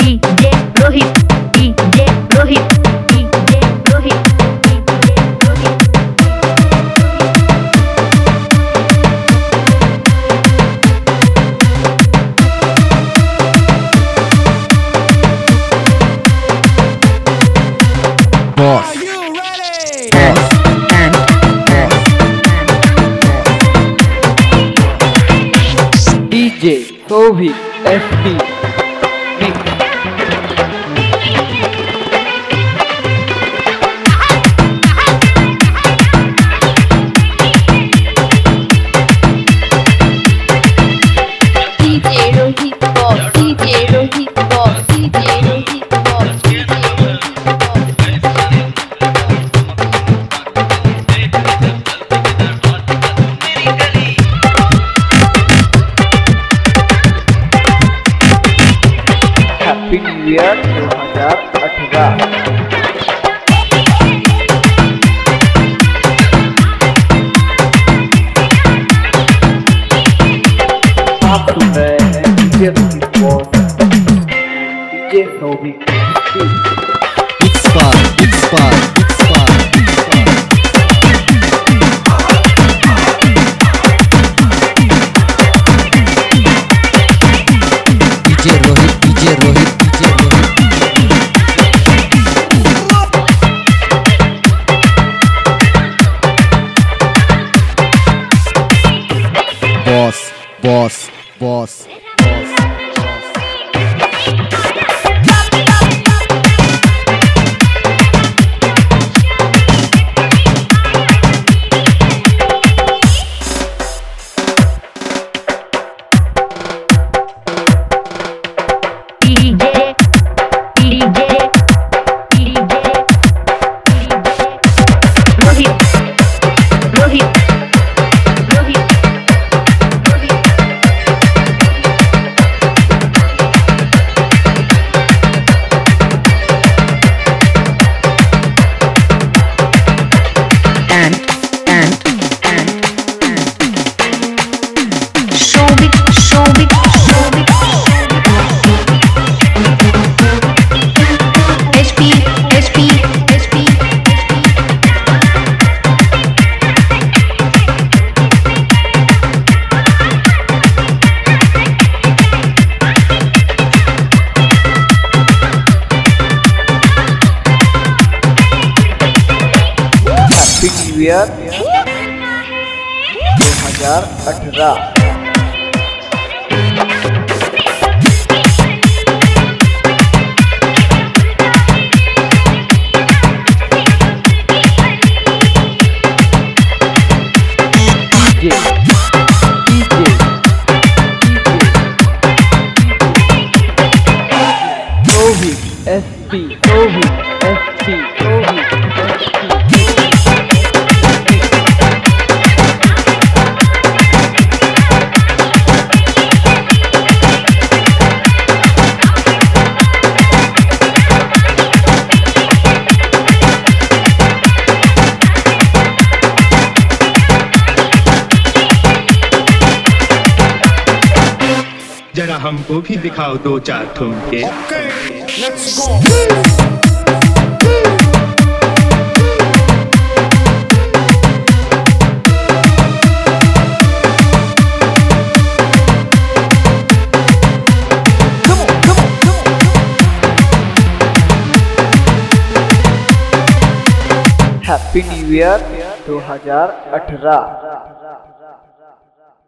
DJ Rohit, DJ Rohit, DJ Rohit, DJ Rohit. Boss. DJ Sovi SD Mix. DJ Rohit Boss, DJ Rohit Boss, DJ Rohit Boss, DJ Rohit Happy New Year 2018। आप सुन रहे हैं DJ Rohit boss, DJ Sovi. DJ Rohit, DJ Rohit, DJ Rohit. Boss, boss, boss, boss. DJ, DJ, DJ, Rohit, Rohit, Rohit, Rohit. Shobik, Shobik, Shobik, HP, HP, HP, happy new year 2018। SP Sovi SP Sovi जरा हमको भी दिखाओ दो चार ठुमके। Happy new year 2018।